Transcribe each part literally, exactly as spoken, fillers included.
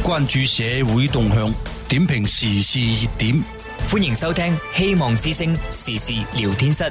關注社會動向，點評時事熱點。 歡迎收聽希望之聲時事聊天室。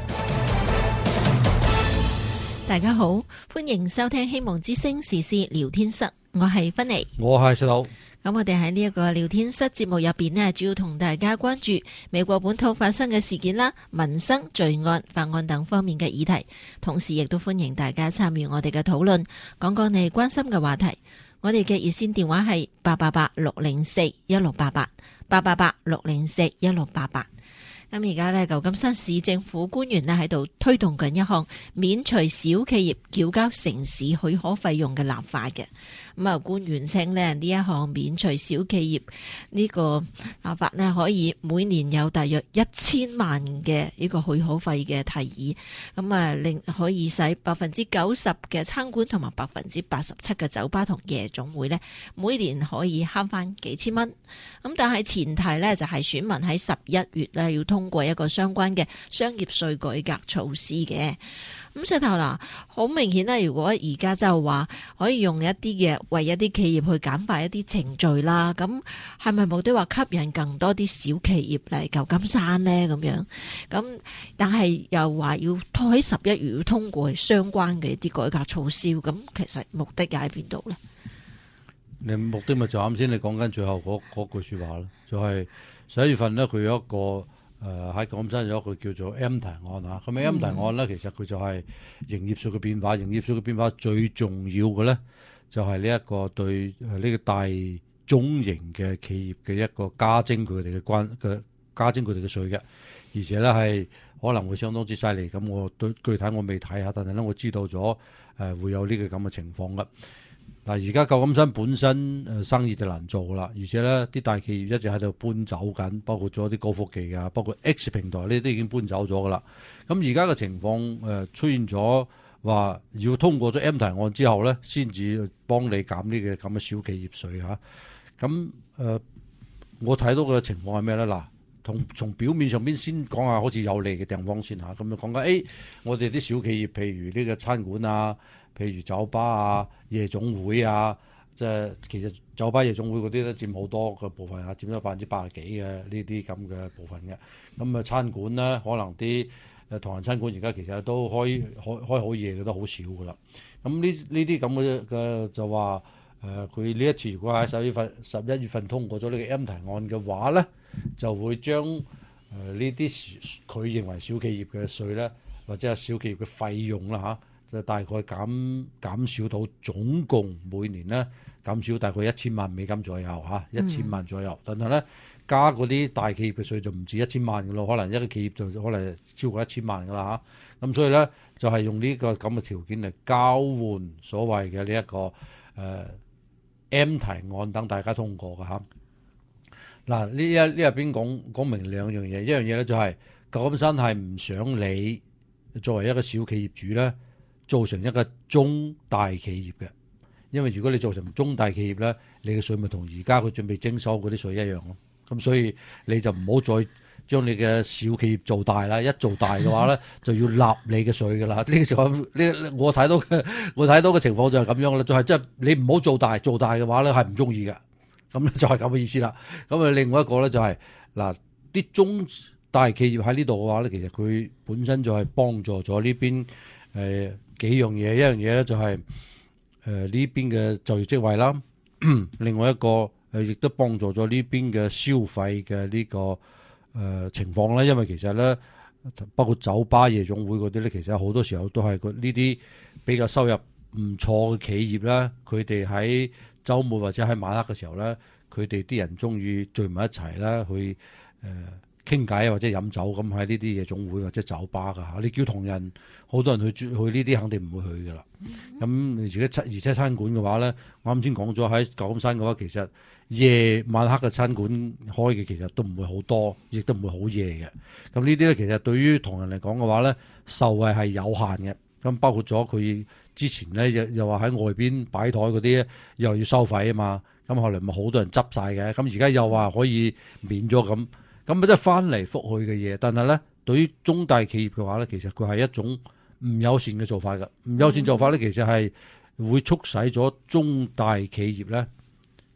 大家好，歡迎收聽希望之聲時事聊天室，我係芬妮， 我係石佬。 咁我哋喺呢一個聊天室節目入邊呢，主要同大家關注美國本土發生嘅事件啦、民生、罪案、法案等方面嘅議題，同時亦都歡迎大家參與我哋嘅討論，講講你關心嘅話題。我哋嘅熱線電話係八八八六零四一六八八，八八八六零四一六八八。咁而家呢，舊金山市政府官員呢喺度推動緊一項免除小企業繳交城市許可費用嘅立法嘅。咁啊，官員稱呢，呢一項免除小企業呢個立法呢，可以每年有大約一千萬嘅呢個許可費嘅提議。咁啊，令可以使百分之九十嘅餐館同埋百分之八十七嘅酒吧同夜總會呢，每年可以慳翻幾千蚊。咁但係前提呢，就係選民喺十一月呢要通過一個相關嘅商業稅改革措施嘅。咁石頭嗱，好明顯啦，如果而家就話可以用一啲嘅為一啲企業去簡化一啲程序啦，咁係咪目的話吸引更多啲小企業嚟舊金山呢？咁樣咁，但係又話要拖喺十一月要通過相關嘅一啲改革措施，咁其實目的又喺邊度呢？ 你目的咪就啱先你講緊最後嗰嗰句說話咯，就係十一月份呢，佢有一個。誒喺舊金山有一個叫做 M 提案啊，咁啊 M 提案咧，其實佢就係營業稅嘅變化，營業稅嘅變化最重要嘅咧，就係呢一個對呢個大中型嘅企業嘅一個加徵佢哋嘅關嘅加徵佢哋嘅稅嘅，而且咧係可能會相當之犀利。咁我對具體我未睇下，但係咧我知道咗誒會有呢個咁嘅情況嘅。嗱，而家舊金山本身誒生意就難做噶啦，而且咧啲大企業一直喺度搬走緊，包括咗啲高科技啊，包括 X 平台呢啲已經搬走咗噶啦。咁而家嘅情況誒出現咗話要通過咗 M 提案之後咧，先至幫你減呢個咁嘅小企業稅嚇。咁誒，我睇到嘅情況係咩咧？嗱，同從表面上邊先講下好似有利嘅地方先嚇。咁就講緊誒，我哋啲小企業，譬如呢個餐館啊。譬如酒吧啊、夜總會啊，即係其實酒吧、夜總會嗰啲都佔好多嘅部分啊，佔咗百分之八十幾嘅呢啲咁嘅部分嘅。咁啊，餐館咧，可能啲誒唐人餐館而家其實都開開開好夜嘅都好少噶啦。咁呢呢啲咁嘅嘅就話誒，佢、呃、呢一次如果喺十一月份十一月份通過咗呢個 M 提案嘅話咧，就會將誒呢啲佢認為小企業嘅稅咧，或者係小企業嘅費用啦嚇。就大概減減少到總共每年咧減少大概一千萬美金左右嚇，一千萬左右。嗯、但係咧加嗰啲大企業嘅稅就唔止一千萬嘅咯，可能一個企業就可能超過一千萬㗎啦嚇。咁所以咧就係、是、用呢個咁嘅條件嚟交換所謂嘅呢一個誒、呃、M 提案等大家通過嘅嚇。嗱呢一呢入邊講講明兩樣嘢，一樣嘢咧就係舊金山係唔想你作為一個小企業主咧。做成一個中大企業嘅，因為如果你做成中大企業咧，你嘅稅咪同而家佢準備徵收嗰啲稅一樣咯。咁所以你就唔好再將你嘅小企業做大啦，一做大嘅話咧，就要納你嘅稅噶啦。呢個時候呢，我睇到嘅我睇到嘅情況就係咁樣啦，就係即係你唔好做大，做大嘅話咧係唔中意嘅。咁就係咁嘅意思啦。咁啊，另外一個咧就係嗱啲中大企業喺呢度嘅話咧，其實佢本身就係幫助咗呢邊誒。呃幾樣嘢，一樣嘢咧就係誒呢邊嘅就業職位啦，另外一個誒亦都幫助咗呢邊嘅消費嘅呢個誒、呃、情況啦。因為其實咧，包括酒吧、夜總會嗰啲咧，其實好多時候都係呢啲比較收入唔錯嘅企業啦。佢哋喺週末或者喺晚黑嘅時候咧，佢哋啲人中意聚埋一齊啦，去誒。呃傾偈或者飲酒咁喺呢啲夜總會或者酒吧噶嚇，你叫同人好多人去去呢啲肯定唔會去噶啦。咁、嗯、而且而且餐館嘅話咧，我啱先講咗喺舊金山嘅話，其實夜晚黑嘅餐館開嘅其實都唔會好多，亦都唔會好夜嘅。咁呢啲咧其實對於同人嚟講嘅話咧，受惠係有限嘅。咁包括咗佢之前咧又又話喺外邊擺台嗰啲又要收費啊嘛。咁後來咪好多人執晒嘅。咁而家又話可以免咗咁。咁啊，即係翻嚟覆去嘅嘢，但係咧，對於中大企業嘅話咧，其實佢係一種唔友善嘅做法㗎。唔友善做法咧，其實係會促使咗中大企業咧，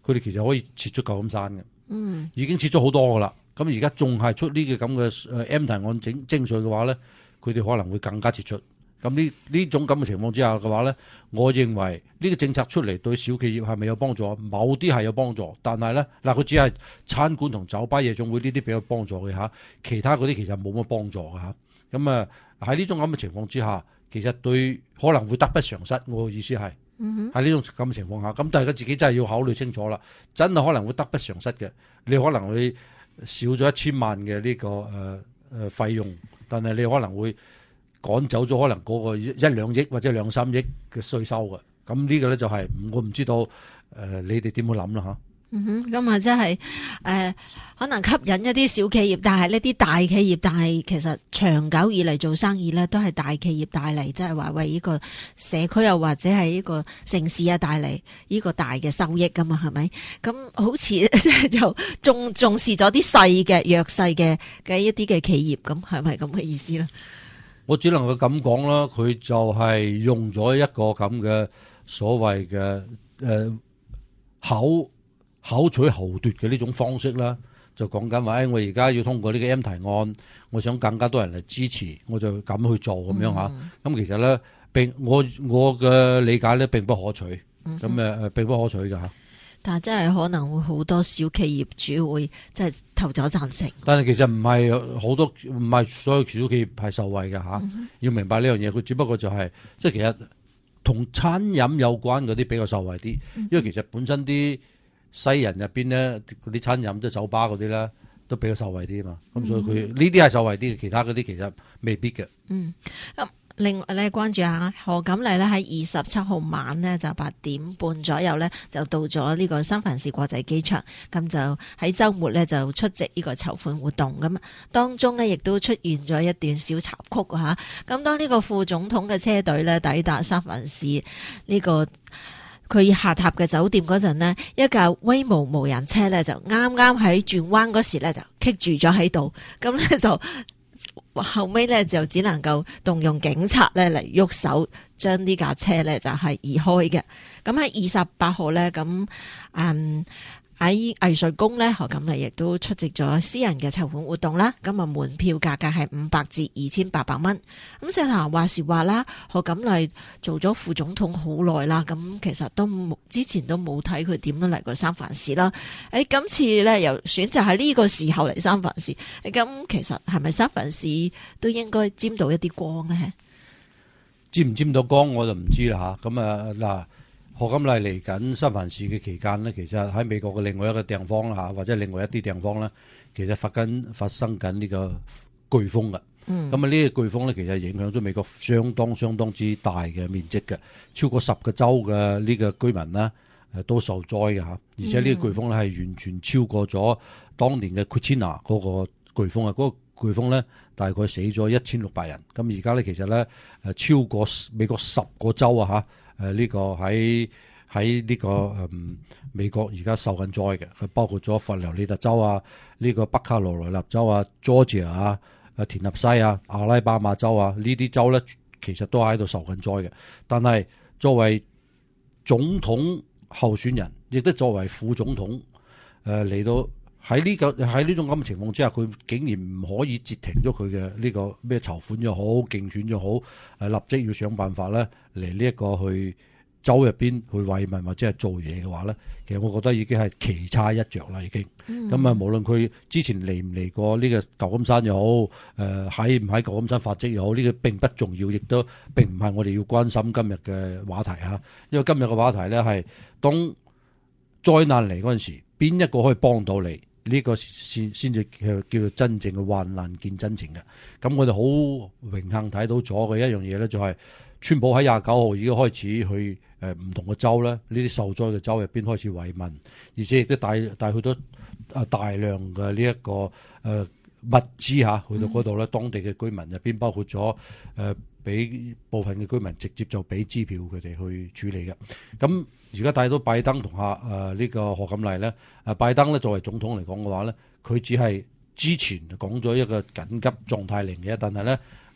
佢哋其實可以撤出舊金山嘅， 嗯， 已經撤咗好多噶啦。咁而家仲係出呢個咁嘅誒 M 提案整徵稅嘅話咧，佢哋可能會更加撤出。咁呢呢種咁嘅情況之下嘅話咧，我認為呢個政策出嚟對小企業係咪有幫助？某啲係有幫助，但係咧嗱，佢只係餐館同酒吧夜總會呢啲比較幫助嘅嚇，其他嗰啲其實冇乜幫助嘅嚇。咁啊喺呢種咁嘅情況之下，其實對可能會得不償失。我嘅意思係喺呢種咁嘅情況下，咁大家自己真係要考慮清楚啦。真係可能會得不償失嘅，你可能會少咗一千萬嘅呢、這個誒誒、呃呃、費用，但係你可能會趕走咗可能嗰個一兩億或者兩三億嘅稅收嘅，咁呢個咧就係、是、我唔知道誒、呃、你哋點樣諗啦嚇。 嗯哼，咁啊真係誒可能吸引一啲小企業，但係呢啲大企業，但係其實長久以嚟做生意咧，都係大企業帶嚟，即係話為呢個社區又或者係呢個城市啊帶嚟呢個大嘅收益噶嘛，係咪？咁好似即係就重重視咗啲細嘅弱勢嘅嘅一啲嘅企業，咁係咪咁嘅意思咧？ 我只能夠咁講啦，佢就係用咗一個咁嘅所謂嘅誒口口取豪奪嘅呢種方式啦，就講緊話誒，我而家要通過呢個 M 提案，我想更加多人嚟支持，我就咁去做咁樣嚇。咁、嗯、其實咧並我我嘅理解咧並不可取，咁誒誒並不可取㗎嚇。但係真係可能會好多小企業主會即係投咗贊成。 但係其實唔係好多，唔係所有小企業係受惠㗎嚇。嗯、要明白呢樣嘢，佢只不過就係、是、即係其實同餐飲有關嗰啲比較受惠啲，因為其實本身啲西人入邊咧，嗰啲餐飲即係酒吧嗰啲咧，都比較受惠啲啊嘛。咁、嗯、所以佢呢啲係受惠啲，其他嗰啲其實未必嘅。嗯， 咁另外咧關注下賀錦麗咧喺二十七號晚呢，就八點半左右咧就到咗呢個三藩市國際機場，咁就喺週末咧就出席呢個籌款活動。咁當中呢，亦都出現咗一段小插曲啊嚇。咁當呢個副總統嘅車隊咧抵達三藩市呢、呢個佢下榻嘅酒店嗰陣呢，一架威武無人車咧就啱啱喺轉彎嗰時咧就棘住咗喺度，咁咧就後尾咧就只能夠動用警察咧嚟喐手將呢架車咧就係移開嘅。咁喺二十八號咧咁嗯。喺藝術宮咧，賀錦麗亦都出席咗私人嘅籌款活動啦。咁啊，門票價格係五百至二千八百蚊。咁社壇話時話啦，賀錦麗做咗副總統好耐啦，咁其實都冇之前都冇睇佢點樣嚟過三藩市啦。誒，今次咧又選擇喺呢個時候嚟三藩市，咁其實係咪三藩市都應該沾到一啲光咧？ 沾唔沾到光我就唔知啦嚇。咁啊嗱。賀錦麗嚟緊三藩市嘅期間呢，其實喺美國嘅另外一個地方啦，或者另外一啲地方咧，其實發緊發生緊呢個颶風嘅。嗯，咁啊呢個颶風咧，其實影響咗美國相當相當之大嘅面積嘅，超過十個州嘅呢個居民呢誒都受災嘅嚇。而且呢個颶風咧係完全超過咗當年嘅 Katrina 嗰個颶風啊，嗰、嗰個颶風咧大概死咗一千六百人。咁而家咧其實咧誒超過美國十個州啊嚇。誒、這、呢個喺喺呢個誒、嗯、美國而家受緊災嘅，佢包括咗佛羅里達州啊、呢、這個北卡羅來納州啊、Georgia 啊、誒田納西啊、阿拉巴馬州啊，呢啲州咧其實都喺度受緊災嘅。但係作為總統候選人，亦都作為副總統，誒嚟到喺呢、這個喺呢種咁嘅情況之下，佢竟然唔可以截停咗佢嘅呢個咩籌款又好、競選又好，誒立即要想辦法咧嚟呢一個去州入邊去慰問或者係做嘢嘅話咧，其實我覺得已經係棋差一着啦，已經。咁啊、嗯，無論佢之前嚟唔嚟過呢個舊金山又好，誒喺唔喺舊金山發跡又好，呢、這個並不重要，亦都並唔係我哋要關心今日嘅話題嚇。因為今日嘅話題咧係當災難嚟嗰陣時，邊一個可以幫到你？呢個先先至叫叫做真正嘅患難見真情嘅。咁我哋好榮幸睇到咗嘅一樣嘢咧，就係川普喺廿九號已經開始去誒唔同嘅州咧，呢啲受災嘅州入邊開始慰問，而且亦都帶帶去咗啊大量嘅呢一個誒物資嚇去到嗰度咧，當地嘅居民入邊包括咗誒俾部分嘅居民直接就俾支票佢哋去處理嘅。咁而家帶到拜登同下誒呢個賀錦麗咧，誒拜登咧作為總統嚟講嘅話咧，佢只係之前講咗一個緊急狀態令嘅，但係咧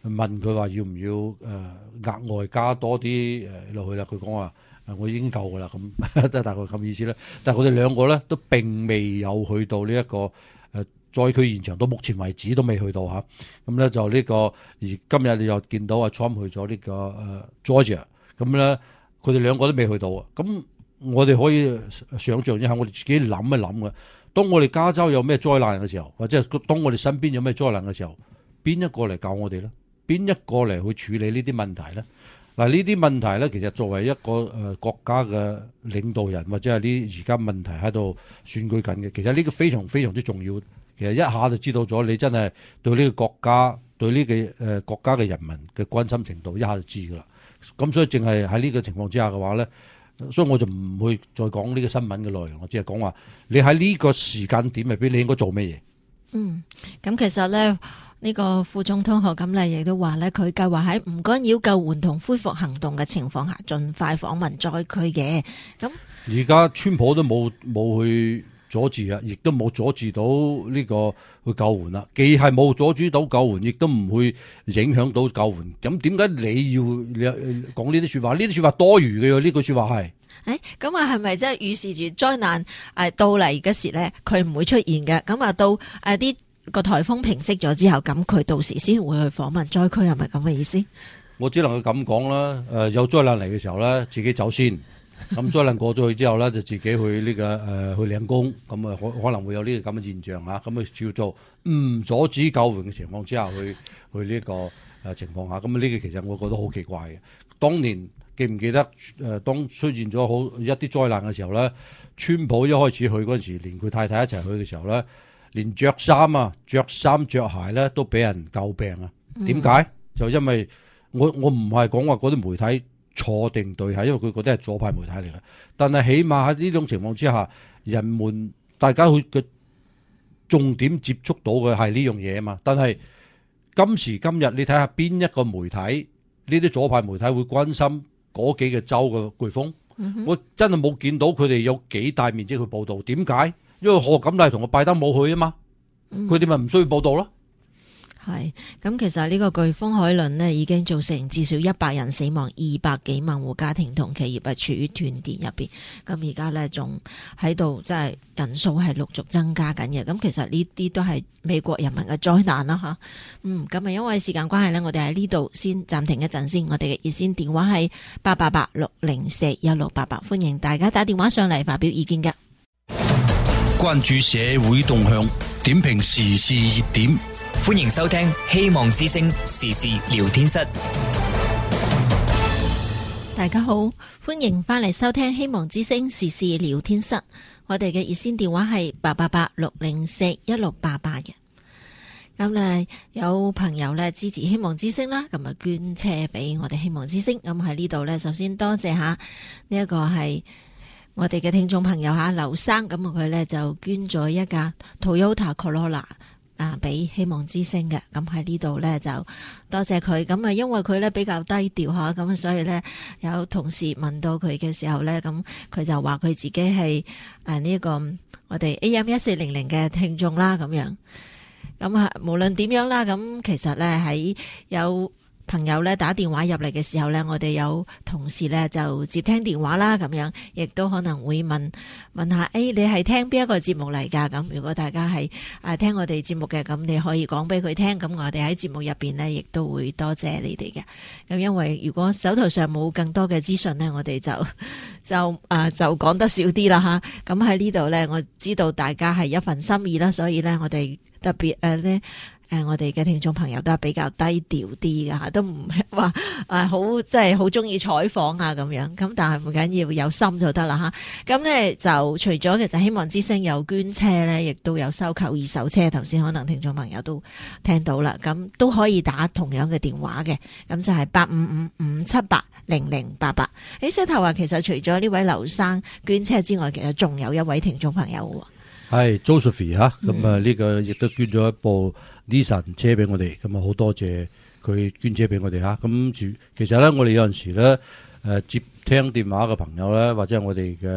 問佢話要唔要誒、呃、額外加多啲誒落去啦，佢講話誒我已經夠噶啦，咁即係大概咁意思啦。但係佢哋兩個咧都並未有去到呢、這、一個誒災區現場，到目前為止都未去到嚇。咁咧就呢、這個而今日你又見到阿 Trump 去咗呢、這個誒、呃、Georgia，咁咧佢哋兩個都未去到啊。咁我哋可以想像一下，我哋自己諗一諗嘅。當我哋加州有咩災難嘅時候，或者係當我哋身邊有咩災難嘅時候，邊一個嚟教我哋咧？邊一個嚟去處理呢啲問題咧？嗱，呢啲問題咧，其實作為一個誒、呃、國家嘅領導人，或者係呢而家問題喺度選舉緊嘅，其實呢個非常非常之重要。其實一下就知道咗你真係對呢個國家、對呢、這個誒、呃、國家嘅人民嘅關心程度，一下就知噶啦。咁所以淨係喺呢個情況之下嘅話咧，所以我就唔會再講呢個新聞嘅內容，我只係講話你喺呢個時間點入邊，你應該做咩嘢？ 嗯，咁其實咧。呢個副總統賀錦麗亦都話咧，佢計劃喺唔干擾救援同恢復行動嘅情況下，盡快訪問災區嘅。咁而家川普都冇冇去阻止啊，亦都冇阻止到呢個去救援啦。既係冇阻止到救援，亦都唔會影響到救援。咁點解你要你講呢啲説話？呢啲説話多餘嘅喎，呢句説話係。 誒，咁啊，係咪即係預示住災難誒到嚟嘅時咧，佢唔會出現嘅？咁啊，到誒啲。個颱風平息咗之後，咁佢到時先會去訪問災區，係咪咁嘅意思？ 我只能夠咁講啦。誒，有災難嚟嘅時候咧，自己走先。咁災難過咗去之後咧，就自己去呢、這個誒、呃、去領功。咁啊，可可能會有呢個咁嘅現象啊。咁啊，叫做唔阻止救援嘅情況之下去去呢、這個誒、呃、情況下。咁啊，呢個其實我覺得好奇怪嘅。當年記唔記得誒、呃？當出現咗好一啲災難嘅時候咧，川普一開始去嗰陣時，連佢太太一齊去嘅時候咧。連着衫啊、着衫着鞋咧都俾人詬病啊！點解？嗯、就因為我我唔係講話嗰啲媒體錯定對，係因為佢嗰啲係左派媒體嚟嘅。但係起碼喺呢種情況之下，人們大家去嘅重點接觸到嘅係呢樣嘢啊嘛。但係今時今日，你睇下邊一個媒體呢啲左派媒體會關心嗰幾個州嘅颶風？嗯、哼我真係冇見到佢哋有幾大面積去報導。點解？因為賀錦麗同個拜登冇去啊嘛，佢哋咪唔需要報道咯。 係咁，其實呢個颶風海倫呢已經造成至少一百人死亡，二百幾萬戶家庭同企業係處於斷電入邊。咁而家呢仲喺度，即係人數係陸續增加緊嘅。咁其實呢啲都係美國人民嘅災難啦，吓。嗯，咁啊，因為時間關係呢，我哋喺呢度先暫停一陣先。我哋嘅熱線電話係八八八六零四一六八八，歡迎大家打電話上嚟發表意見嘅。 關注社會動向，點評時事熱點， 歡迎收聽希望之聲時事聊天室。 大家好，歡迎翻嚟收聽希望之聲時事聊天室。我哋嘅熱線電話係八八八六零四一六八八嘅。咁咧有朋友咧支持希望之聲啦，咁啊捐車俾我哋希望之聲。咁喺呢度咧，首先多謝下呢一個係。我哋嘅聽眾朋友吓，劉生咁啊，佢咧就捐咗一架 Toyota Corolla 啊，俾希望之聲嘅。咁喺呢度咧就多謝佢。咁啊，因為佢咧比較低調吓，咁所以咧有同事問到佢嘅時候咧，咁佢就話佢自己係誒呢個我哋 A M 一四零零嘅聽眾啦，咁樣。咁啊，無論點樣啦，咁其實咧喺有。朋友咧打電話入嚟嘅時候咧，我哋有同事咧就接聽電話啦，咁樣亦都可能會問問下，誒、哎，你係聽邊一個節目嚟噶？咁如果大家係誒聽我哋節目嘅，咁你可以講俾佢聽，咁我哋喺節目入邊呢，亦都會多謝你哋嘅。咁因為如果手頭上冇更多嘅資訊呢，我哋就就誒、呃、就講得少啲啦吓。咁喺呢度呢，我知道大家係一份心意啦，所以呢，我哋特別誒呢。誒、呃，我哋嘅聽眾朋友都係比較低調啲噶吓，都唔係話誒好即係好中意採訪啊咁樣，咁但係唔緊要，有心就得啦吓。咁咧就除咗其實希望之聲有捐車咧，亦都有收購二手車。頭先可能聽眾朋友都聽到啦，咁都可以打同樣嘅電話嘅，咁就係八五五五七八零零八八。喺石頭話，其實除咗呢位劉生捐車之外，其實仲有一位聽眾朋友。 係 Josephine 吓，咁啊呢個亦都捐咗一部 Nissan 車俾我哋，咁啊好多謝佢捐車俾我哋吓。咁住其實咧，我哋有陣時咧誒接聽電話嘅朋友咧，或者係我哋嘅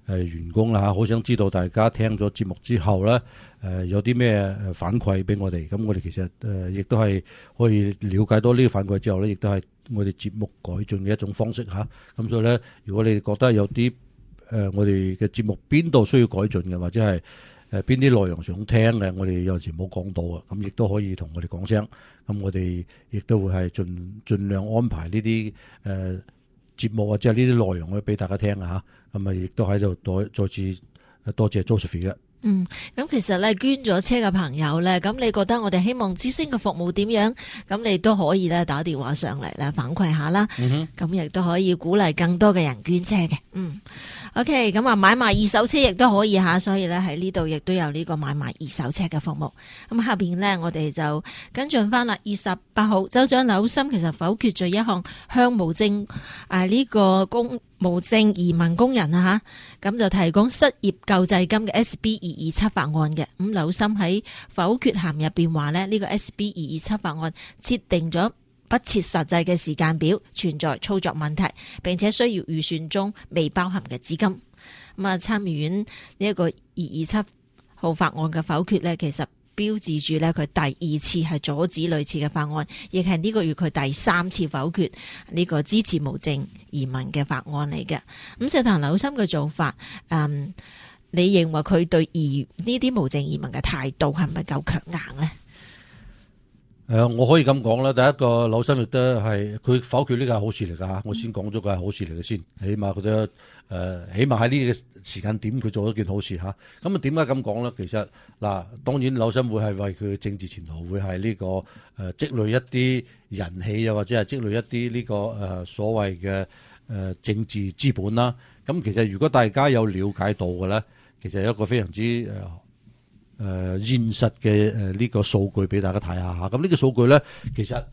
誒員工啦嚇，好想知道大家聽咗節目之後咧，誒有啲咩誒反饋俾我哋，咁我哋其實誒亦都係可以了解到呢個反饋之後咧，亦都係我哋節目改進嘅一種方式嚇。咁所以咧，如果你哋覺得有啲誒我哋嘅節目邊度需要改進嘅，或者係誒邊啲內容想聽嘅，我哋有時冇講到啊，咁亦都可以同我哋講聲，咁我哋亦都會係盡盡量安排呢啲誒節目或者係呢啲內容去俾大家聽啊嚇，咁啊亦都喺度再再次多謝 Josephine 嘅。 嗯，咁其實咧捐咗車嘅朋友咧，咁你覺得我哋希望之星嘅服務點樣？咁你都可以咧打電話上嚟咧反饋下啦。嗯哼，咁亦都可以鼓勵更多嘅人捐車嘅。嗯 ，OK， 咁啊買賣二手車亦都可以吓，所以咧喺呢度亦都有呢個買賣二手車嘅服務。咁下邊咧我哋就跟進翻啦。二十八號州長紐森其實否決咗一項向無證啊呢個公無證移民工人啊吓，咁就提供失業救濟金嘅 S B 二二七法案嘅。咁紐森喺否決函入邊話呢，呢個 S B 二二七法案設定咗不切實際嘅時間表，存在操作問題，並且需要預算中未包含嘅資金。咁啊，參議院呢一個二二七號法案嘅否決呢，其實標誌住咧佢第二次係阻止類似嘅法案，亦係呢個月佢第三次否決呢個支持無證移民嘅法案嚟嘅。咁社談紐森嘅做法，嗯，你認為佢對移呢啲無證移民嘅態度係咪夠強硬呢？ 誒、呃，我可以咁講啦。第一個紐森亦都係佢否決呢個係好事嚟㗎嚇，我先講咗佢係好事嚟嘅先，起碼佢都誒、呃，起碼喺呢個時間點佢做咗件好事嚇。咁啊點解咁講咧？其實嗱，當然紐森會係為佢嘅政治前途會係呢、這個誒、呃、積累一啲人氣啊，或者係積累一啲呢、這個誒、呃、所謂嘅誒、呃、政治資本啦。咁其實如果大家有了解到嘅咧，其實有一個非常之誒。呃誒、呃，現實嘅誒呢個數據俾大家睇下吓，咁呢個數據咧，其實呢、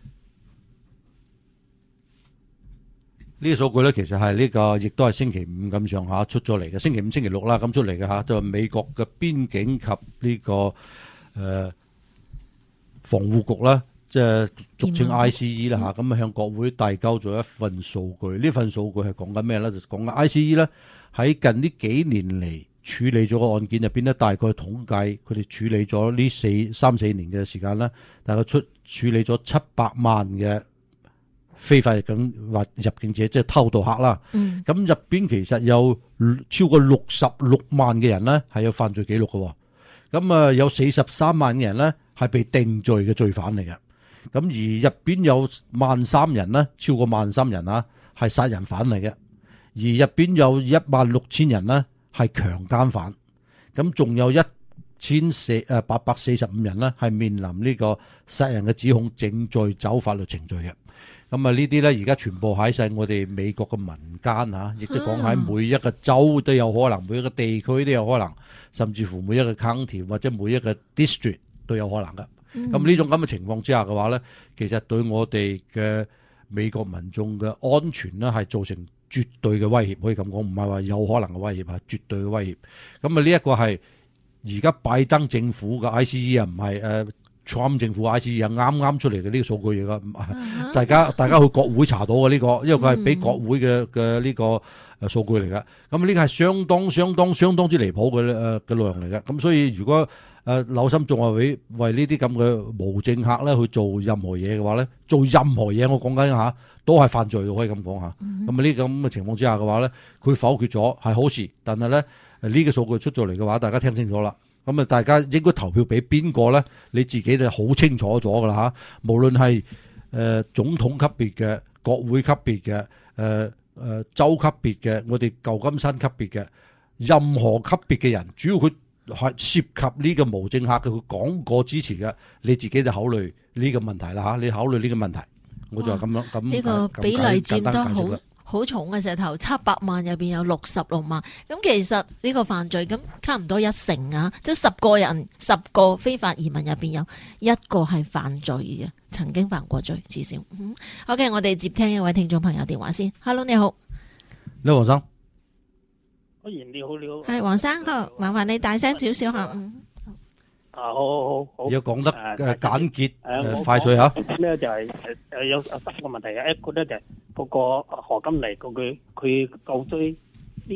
這個數據咧，其實係呢、這個亦都係星期五咁上下出咗嚟嘅，星期五、星期六啦咁出嚟嘅吓，就係、美國嘅邊境及呢、這個誒、呃、防護局啦，即係俗稱 I C E 啦吓，咁啊向國會遞交咗一份數據，呢份數據係講緊咩咧？就講緊 I C E 咧喺近呢幾年嚟。處理咗個案件入邊咧，大概統計佢哋處理咗呢四三四年嘅時間啦，大概出處理咗七百萬嘅非法入境或入境者，即係偷渡客啦。嗯，咁入邊其實有超過六十六萬嘅人咧係有犯罪記錄嘅，咁啊有四十三萬嘅人咧係被定罪嘅罪犯嚟嘅，咁而入邊有萬三人咧，超過萬三人啊係殺人犯嚟嘅，而入邊有一萬六千人咧。係強姦犯，咁仲有一千四誒八百四十五人呢，係面臨呢個殺人嘅指控，正在走法律程序嘅。咁啊呢啲咧而家全部喺晒我哋美國嘅民間嚇，亦即係講喺每一個州都有可能，每一個地區都有可能，甚至乎每一個 county 或者每一個 district 都有可能噶。咁呢、嗯、種咁嘅情況之下嘅話咧，其實對我哋嘅美國民眾嘅安全呢，係造成絕對嘅威脅，可以咁講，唔係話有可能嘅威脅，係絕對嘅威脅。咁啊，呢一個係而家拜登政府嘅 I C E 啊，唔係誒 Trump 政府 I C E 啊，啱啱出嚟嘅呢個數據嚟噶。Uh-huh. 大家大家去國會查到嘅呢、這個，因為佢係俾國會嘅嘅呢個誒數據嚟噶。咁呢個係相當相當相當之離譜嘅誒嘅內容嚟嘅。咁所以如果誒紐森仲係為為呢啲咁嘅無證客咧去做任何嘢嘅話咧，做任何嘢我講緊吓都係犯罪嘅，可以咁講吓。咁啊呢咁嘅情況之下嘅話咧，佢否決咗係好事，但係咧呢個數據出咗嚟嘅話，大家聽清楚啦。咁啊，大家應該投票俾邊個咧？你自己就好清楚咗噶啦吓。無論係誒總統級別嘅、國會級別嘅、誒誒州級別嘅、我哋舊金山級別嘅，任何級別嘅人，主要佢係涉及呢個無證客嘅，佢講過支持嘅，你自己就考慮呢個問題啦吓。你考慮呢個問題，我就係咁樣咁。呢個比例佔得好好重嘅石頭，七百萬入邊有六十六萬，咁其實呢個犯罪咁差唔多一成啊，即係十個人十個非法移民入邊有一個係犯罪嘅，曾經犯過罪至少。嗯、OK， 我哋接聽一位聽眾朋友電話先。Hello， 你好，你好黃生。 阿賢你好，你好。 係黃生，好，麻煩你大聲少少吓。嗯啊，好好好， 要講得誒簡潔誒快脆吓。 咧就係誒誒有有三個問題嘅，一個咧就係嗰個何金麗嗰句佢告追啲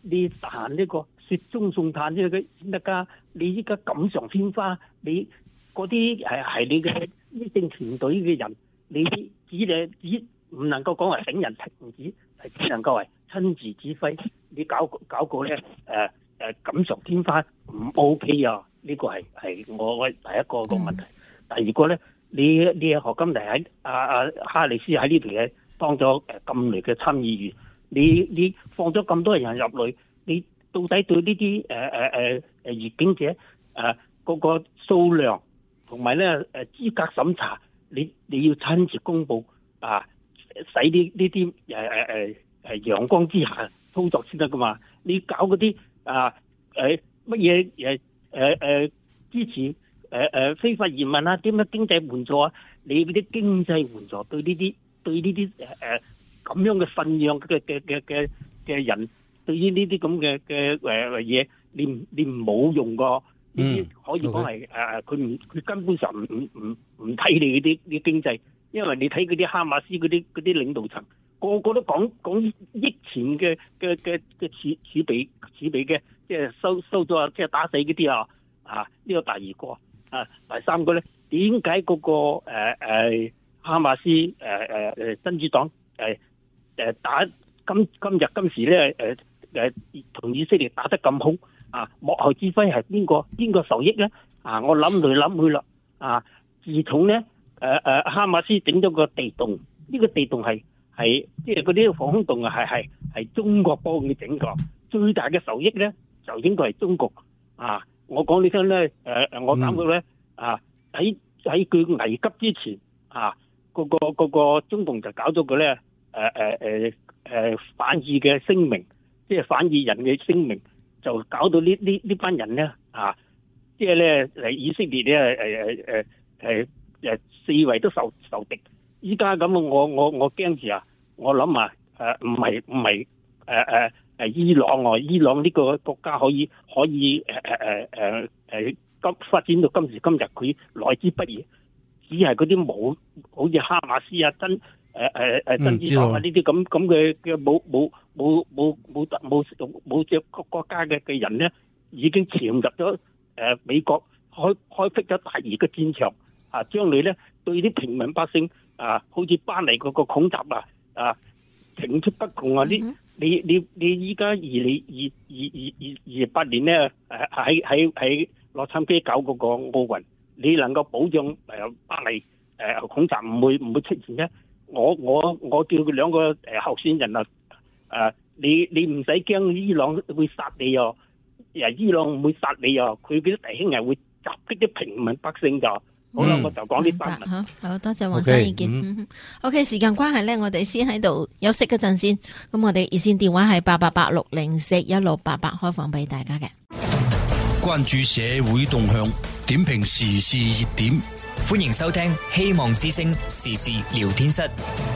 你實行呢個雪中送炭呢個先得㗎。你依家錦上添花，你嗰啲係係你嘅醫政團隊嘅人，你只你只唔能夠講係請人停止，係只能夠係親自指揮。你搞搞個咧誒誒錦上添花唔 OK 啊！呢個係係我我第一個個問題。第二個咧，你你何金麗喺阿阿哈里斯喺呢度嘅當咗誒咁耐嘅參議員，你你放咗咁多人入嚟，你到底對呢啲誒誒誒誒越境者誒嗰個數量同埋咧誒資格審查，你你要親自公佈啊，使呢呢啲誒誒誒誒陽光之下操作先得噶嘛？你搞嗰啲啊誒乜嘢誒誒誒支持誒誒、呃、非法移民啊？點樣經濟援助啊？你嗰啲經濟援助對呢啲對呢啲誒誒咁樣嘅份樣嘅嘅嘅嘅嘅人，對於呢啲咁嘅嘅誒嘢，你你冇用過呢啲，可以講係誒佢唔佢根本上唔唔唔唔睇你嗰啲啲經濟，因為你睇嗰啲哈馬斯嗰啲嗰啲領導層，個個都講講億錢嘅嘅嘅嘅儲儲備儲備嘅，即係收收咗即係打死嗰啲啊啊！呢個第二個啊，第三個咧，點解嗰個誒誒、呃、哈馬斯誒誒誒真主黨誒誒打今今日今時咧誒誒同以色列打得咁好啊？幕後指揮係邊個？邊個受益咧？啊！我諗嚟諗去啦啊！自從咧誒誒哈馬斯整咗個地洞，呢、這個地洞係係即係嗰啲防空洞啊，係係係中國幫佢整個，最大嘅受益咧就應該係中國啊！我講你聽咧，誒、呃、誒，我諗到咧啊，喺喺佢危急之前啊，嗰、那個嗰、那個中共就搞咗個咧誒誒誒誒反義嘅聲明，即係反義人嘅聲明，就搞到呢呢呢班人咧啊，即係咧誒以色列咧誒誒誒誒誒四圍都受受敵。依家咁我我我驚住啊！我諗啊誒唔係唔係誒誒誒伊朗喎，伊朗呢個國家可以可以誒誒誒誒誒今發展到今時今日，佢來之不易，只係嗰啲冇好似哈馬斯啊、真誒誒誒真主黨啊呢啲咁咁嘅嘅冇冇冇冇冇冇冇隻國國家嘅嘅人咧，已經潛入咗誒美國開開闢咗大型嘅戰場啊！將來咧對啲平民百姓啊，好似巴黎嗰個恐襲啊啊，層出不窮啊！呢、嗯、你你你依家二零二二二二二八年咧，誒喺喺喺洛杉磯搞嗰個奧運，你能夠保障誒巴黎誒、呃、恐襲唔會唔會出現咧？我我我叫佢兩個誒候選人啊，誒、呃、你你唔使驚伊朗會殺你啊，誒伊朗唔會殺你啊，佢嗰啲弟兄係會襲擊啲平民百姓就。好啦，我就講呢單啦。 好，好多謝黃生意見。Okay, 嗯、OK， 時間關係咧，我哋先喺度休息嗰陣先。咁我哋熱線電話係八八八六零四一六八八，開放俾大家嘅。 關注社會動向，點評時事熱點， 歡迎收聽希望之聲時事聊天室。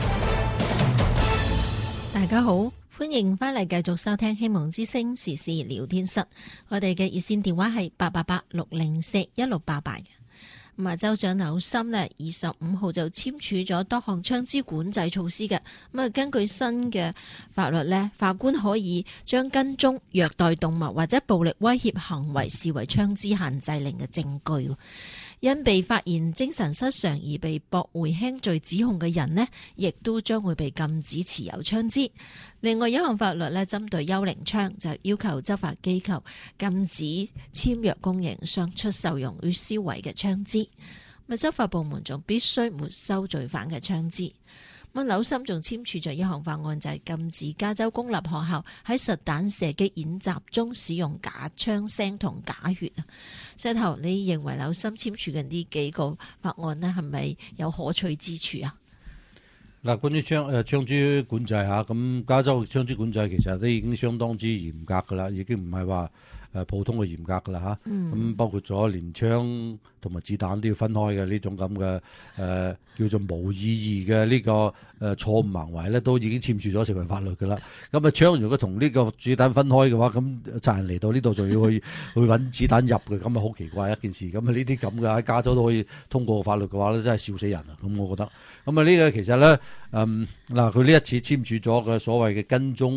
大家好，歡迎翻嚟繼續收聽希望之聲時事聊天室。我哋嘅熱線電話係八八八六零四一六八八嘅。咁啊，州長紐森呢，二十五號就簽署咗多項槍支管制措施嘅。咁啊，根據新嘅法律呢，法官可以將跟蹤、虐待動物或者暴力威脅行為視為槍支限制令嘅證據。因被發現精神失常而被駁回輕罪指控嘅人呢，亦都將會被禁止持有槍支。另外一項法律呢，針對幽靈槍，就要求執法機構禁止簽約供應商出售用於銷毀嘅槍支。咁執法部門仲必須沒收罪犯嘅槍支。咁紐森仲簽署咗一項法案，就係禁止加州公立學校喺實彈射擊演習中使用假槍聲同假血啊！石頭，你認為紐森簽署嘅呢幾個法案呢，係咪有可取之處啊？ 嗱，關於槍誒槍支管制嚇，咁加州槍支管制其實都已經相當之嚴格噶啦，已經唔係話誒普通嘅嚴格噶啦嚇。咁、嗯、包括咗連槍同埋子彈都要分開嘅呢種咁嘅誒叫做無意義嘅呢個誒錯誤行為咧，都已經簽署咗成為法律噶啦。咁啊槍如果同呢個子彈分開嘅話，咁賊人嚟到呢度仲要去去揾子彈入嘅，咁啊好奇怪一件事。咁啊呢啲咁嘅喺加州都可以通過法律嘅話咧，真係笑死人啊！咁我覺得，咁啊呢個其實咧。嗯，嗱，佢呢一次簽署咗嘅所謂嘅跟蹤誒、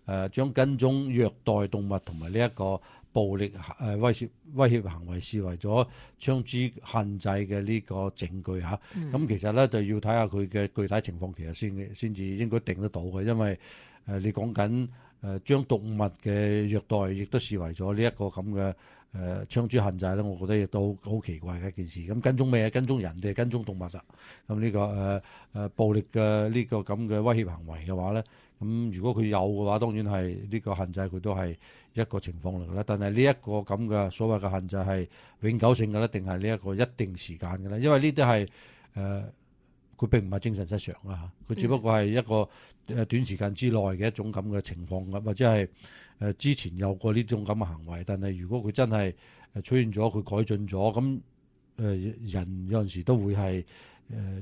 誒將跟蹤虐待動物同埋呢一個暴力誒威脅威脅行為視為咗槍支限制嘅呢個證據嚇。咁、嗯、其實咧就要睇下佢嘅具體情況，其實先先至應該定得到嘅，因為誒、呃、你講緊誒將動物嘅虐待亦都視為咗呢一個咁嘅誒槍支限制咧，我覺得亦都好奇怪嘅一件事。咁跟蹤咩？跟蹤人哋跟蹤動物啦。咁呢、這個誒誒、呃、暴力嘅呢個咁嘅威脅行為嘅話咧，咁如果佢有嘅話，當然係呢個限制佢都係一個情況嚟嘅啦。但係呢一個咁嘅所謂嘅限制係永久性嘅咧，定係呢一個一定時間嘅咧？因為呢啲係誒佢並唔係精神失常啊，佢只不過係一個誒短時間之內嘅一種咁嘅情況嘅，或者係誒之前有過呢種咁嘅行為。但係如果佢真係誒出現咗，佢改進咗，咁誒人有陣時都會係誒。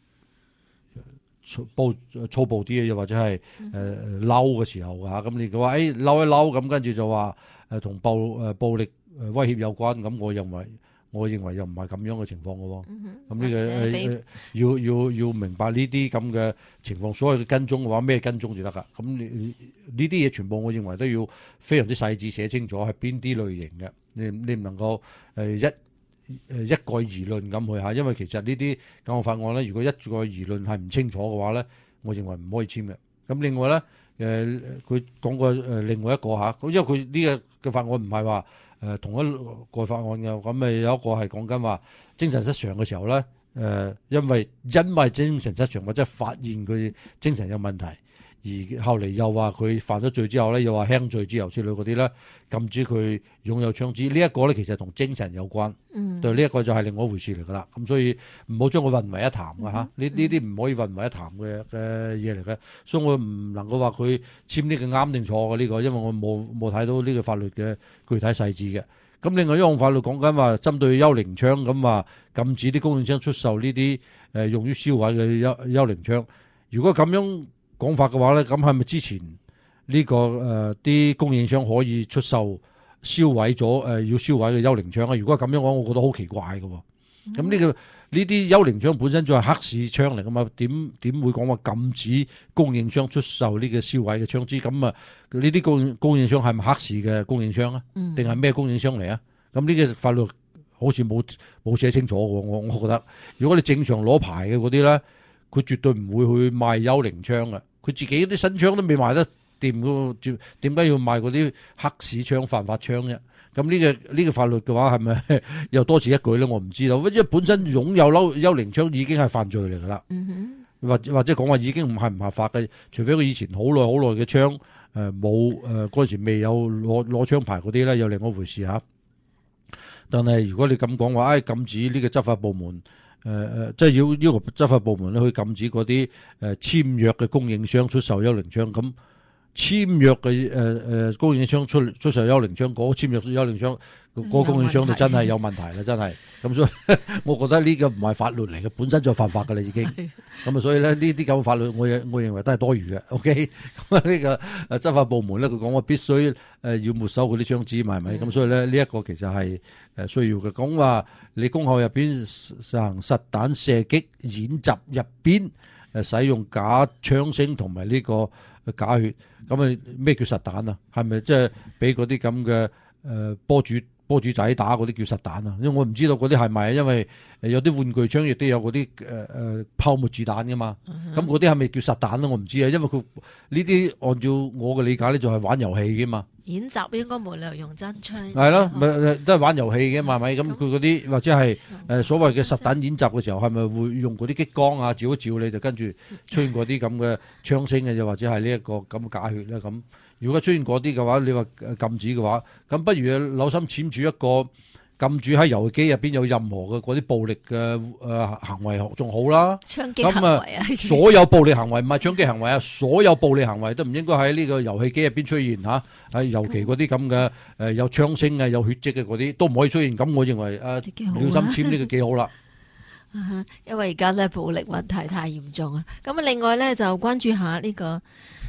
粗暴粗暴啲嘅，又或者係誒嬲嘅時候嚇，咁你佢話誒嬲一嬲，咁跟住就話誒同暴誒暴力誒威脅有關，咁我認為我認為又唔係咁樣嘅情況嘅喎。咁呢個誒要要要明白呢啲咁嘅情況，所謂嘅跟蹤嘅話，咩跟蹤就得㗎。咁你呢啲嘢全部我認為都要非常之細緻寫清楚係邊啲類型嘅，你你唔能夠誒一。誒一概而論咁去嚇，因為其實呢啲咁嘅法案咧，如果一概而論係唔清楚嘅話咧，我認為唔可以簽嘅。咁另外咧，誒佢講過誒另外一個嚇，因為佢呢個嘅法案唔係話誒同一個法案嘅，咁誒有一個係講緊話精神失常嘅時候咧，誒因為因為精神失常或者發現佢精神有問題。而後嚟又話佢犯咗罪之後咧，又話輕罪之後之類嗰啲咧，禁止佢擁有槍支。呢一個咧其實同精神有關，嗯，對呢一個就係另外一回事嚟噶啦。咁所以唔好將佢混為一談嘅嚇，呢呢啲唔可以混為一談嘅嘅嘢嚟嘅。所以我唔能夠話佢簽呢個啱定錯嘅呢個，因為我冇冇睇到呢個法律嘅具體細緻嘅。咁另外一項法律講緊話針對幽靈槍，咁話禁止啲供應商出售呢啲誒用於銷毀嘅幽幽靈槍。如果咁樣講法嘅話咧，咁係咪之前呢、這個誒啲、呃、供應商可以出售銷毀咗誒、呃、要銷毀嘅幽靈槍啊？如果咁樣講，我覺得好奇怪嘅。咁呢、嗯這個呢啲幽靈槍本身就係黑市槍嚟噶嘛？點點會講話禁止供應商出售呢個銷毀嘅槍支？咁啊呢啲供供應商係咪黑市嘅供應商啊？定係咩供應商嚟啊？咁呢個法律好似冇冇寫清楚嘅。我我覺得，如果你正常攞牌嘅嗰啲咧，佢絕對唔會去賣幽靈槍嘅。佢自己啲新槍都未賣得掂嘅，點解要賣嗰啲黑市槍、犯法槍啫？咁呢、這個呢、這個法律嘅話係咪又多此一舉咧？我唔知道，因為本身擁有幽幽靈槍已經係犯罪嚟噶啦，或或者講話已經唔係唔合法嘅，除非佢以前好耐好耐嘅槍誒冇誒嗰陣時未有攞攞槍牌嗰啲咧，有另外一回事嚇。但係如果你咁講話，誒、哎、禁止呢個執法部門。誒誒、呃，即係要要求執法部門咧去禁止嗰啲誒簽約嘅供應商出售幽靈槍。咁簽約嘅誒誒供應商出出售幽靈槍，嗰、那個、簽約幽靈槍嗰、那個供應商就真係有問題啦，真係。咁所以我覺得呢個唔係法律嚟嘅，本身就犯法噶啦已經。咁啊，所以咧呢啲咁嘅法律，我我認為都係多餘嘅。OK，咁啊呢個誒執法部門咧，佢講話必須誒要沒收嗰啲槍支，係咪？咁、嗯、所以咧呢一個其實係誒需要嘅。講話你公校入邊實行實彈射擊演習入邊誒使用假槍聲同埋呢個假血，咁啊咩叫實彈啊？係咪即係俾嗰啲咁嘅誒波主？波主仔打嗰啲叫實彈啊，因為我唔知道嗰啲係咪，因為誒有啲玩具槍亦都有嗰啲誒誒泡沫子彈噶嘛，咁嗰啲係咪叫實彈咧？我唔知啊，因為佢呢啲按照我嘅理解咧，就係玩遊戲噶嘛。 演習應該冇理由用真槍。係咯，咪都係玩遊戲嘅嘛，係咪？咁佢嗰啲或者係誒所謂嘅實彈演習嘅時候，係咪會用嗰啲激光啊照一照你就跟住出現嗰啲咁嘅槍聲嘅，又或者係呢一個咁嘅假血咧咁？如果出現嗰啲嘅話，你話禁止嘅話，咁不如紐心簽署一個禁止喺遊戲機入邊有任何嘅嗰啲暴力嘅誒、呃、行為仲好啦。 槍擊行為啊！ 所有暴力行為唔係槍擊行為啊，所有暴力行為都唔應該喺呢個遊戲機入邊出現嚇。係尤其嗰啲咁嘅誒有槍聲啊、有血跡嘅嗰啲都唔可以出現。咁我認為誒紐心簽呢個幾好啦。 因為而家咧暴力問題太嚴重啊。咁啊，另外咧就關注下呢、這個。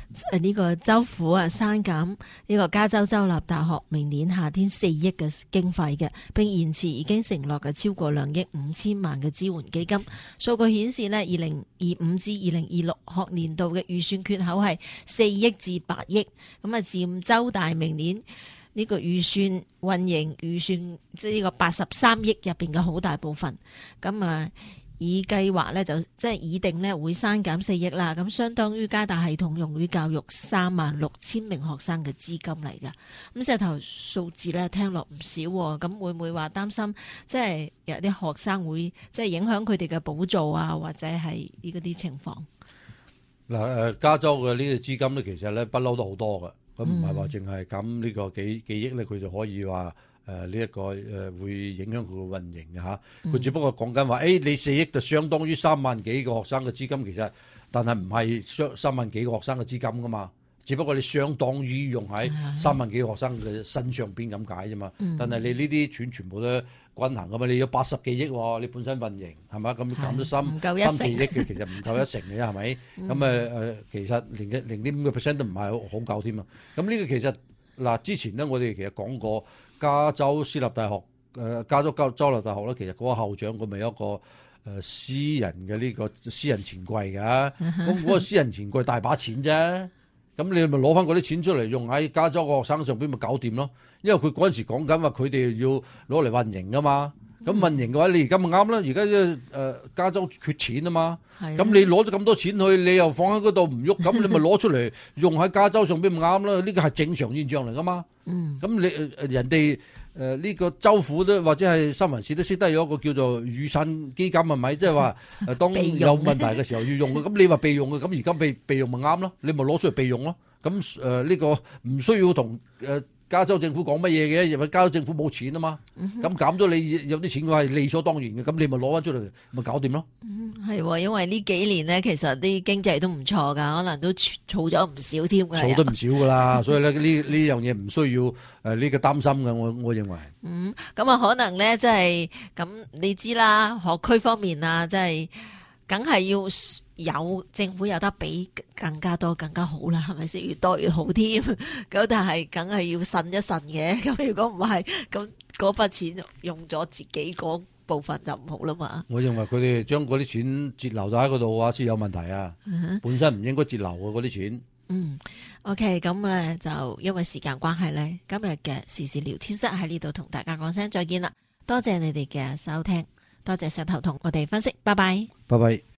誒呢個州府啊刪減呢個加州州立大學明年夏天四億嘅經費嘅，並延遲已經承諾嘅超過兩億五千萬嘅支援基金。數據顯示呢，二零二五至二零二六學年度嘅預算缺口係四億至八億，咁啊佔州大明年呢個預算運營預算即係呢個八十三億入邊嘅好大部分。咁啊以計劃咧就即係擬定咧會刪減四億啦，咁相當於加大系統用於教育三萬六千名學生嘅資金嚟㗎。咁石頭數字咧聽落唔少，咁會唔會話擔心即係有啲學生會即係影響佢哋嘅補助啊，或者係呢嗰啲情況？ 嗱誒，加州嘅呢個資金咧，其實咧不嬲都好多㗎，咁唔係話淨係咁呢個幾幾億咧，佢就可以話。誒呢一個誒、呃、會影響佢嘅運營嘅嚇，佢、嗯、只不過講緊話，誒、欸、你四億就相當於三萬幾個學生嘅資金，其實但係唔係相三萬幾個學生嘅資金噶嘛，只不過你相當於用喺三萬幾個學生嘅身上邊咁解啫嘛。嗯、但係你呢啲全全部都均衡噶嘛，你有八十幾億喎，你本身運營係咪？咁減咗三三四億嘅，其實唔夠一成嘅係咪？咁誒誒，其實連嘅零點五個 percent 都唔係好好夠添啊。咁呢個其實嗱之前咧，我哋其實講過。加州私立大學，誒、呃、加州州州立大學咧，其實嗰個校長佢咪有一個誒、呃、私人嘅呢個私人錢櫃嘅，咁嗰個私人錢櫃大把錢啫，咁你咪攞翻嗰啲錢出嚟用喺加州個學生上邊咪搞掂咯，因為佢嗰陣時講緊話佢哋要攞嚟運營噶嘛，咁運營嘅話你而家咪啱啦，而家誒誒加州缺錢啊嘛，咁的你攞咗咁多錢去，你又放喺嗰度唔喐，咁你咪攞出嚟用喺加州上邊咪啱啦，呢個係正常現象嚟噶嘛。嗯，咁你誒人哋誒呢個州府都或者係新聞市都識得有一個叫做雨傘基金係咪？即係話誒當有問題嘅時候要用嘅，咁你話備用嘅，咁而家備備用咪啱咯？你咪攞出嚟備用咯。咁誒呢個唔需要同誒。呃加州政府講乜嘢嘅？因為加州政府冇錢啊嘛，咁減咗你有啲錢，我係理所當然嘅。咁你咪攞翻出嚟，咪搞掂咯。嗯， 係，因為呢幾年咧，其實啲經濟都唔錯噶，可能都儲咗唔少添嘅。 儲得唔少噶啦，所以咧呢呢樣嘢唔需要誒呢個擔心嘅。我我認為。嗯， 咁啊，可能咧，即係咁，你知啦，學區方面啊，即係梗係要。有政府有得俾更加多更加好啦，係咪先？越多越好添。咁但係梗係要慎一慎嘅。咁如果唔係，咁嗰筆錢用咗自己嗰部分就唔好啦嘛。 我認為佢哋將嗰啲錢截留咗喺嗰度嘅話，先有問題啊。Uh huh. 本身唔應該截留嘅嗰啲錢。 嗯 ，OK，咁咧就因為時間關係咧，今日嘅時事聊天室喺呢度同大家講聲再見啦。多謝你哋嘅收聽，多謝石頭同我哋分析，拜拜。 拜拜。